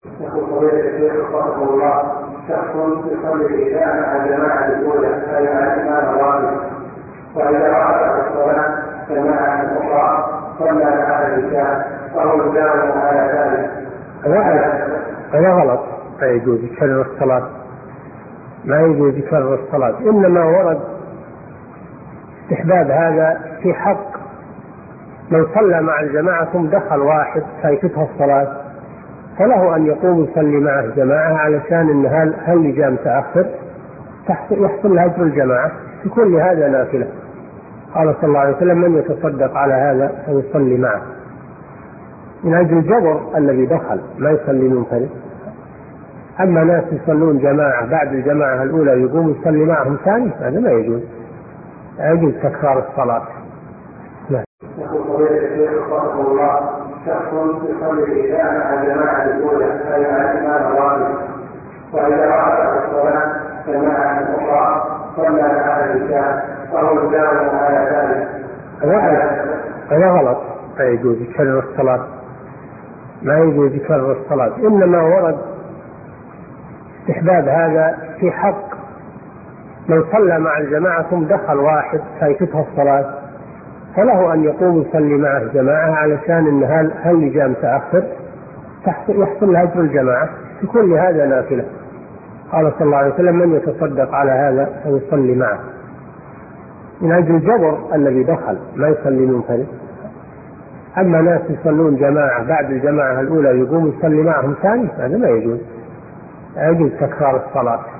يقول فضيلة الشيخ رحمه الله: شخص يصلي العشاء مع جماعة الأولى أي مع الإمام الراتب، وإذا رأى الصلاة جماعة أخرى صلى مع العشاء فهو يداوم على ذلك. هذا غلط، لا يجوز يكرر الصلاة، ما يجوز يكرر الصلاة. إنما ورد استحباب هذا في حق من صلى مع الجماعة ثم دخل واحد فايتته الصلاة، فله أن يقوم يصلي معه جماعة علشان إن هل جاء متأخر يحصل له أجر الجماعة، يكون لهذا نافلة. قال صلى الله عليه وسلم: من يتصدق على هذا فيصلي معه، من أجل جبر الذي دخل ما يصلي منفرد. أما ناس يصلون جماعة بعد الجماعة الأولى يقوم يصلي معهم ثاني، هذا ما يجوز، لا يجوز تكرار الصلاة. يقول فضيلة الشيخ رحمه الله: شخص يصلي العشاء مع جماعة الأولى أي مع الإمام الراتب، وإذا رأى الصلاة جماعة أخرى صلى مع العشاء فهو يداوم على ذلك. هذا غلط، لا يجوز يكرر الصلاة، ما يجوز يكرر الصلاة. إنما ورد استحباب هذا في حق من صلى مع الجماعة ثم دخل واحد فايتته الصلاة، فله أن يقوم يصلي معه جماعة علشان إن هل جاء متأخر يحصل له أجر الجماعة، يكون لهذا نافلة. قال صلى الله عليه وسلم: من يتصدق على هذا فيصلي معه، من أجل جبر الذي دخل ما يصلي منفرد. أما ناس يصلون جماعة بعد الجماعة الأولى يقوم يصلي معهم ثاني، هذا ما يجوز، لا يجوز تكرار الصلاة.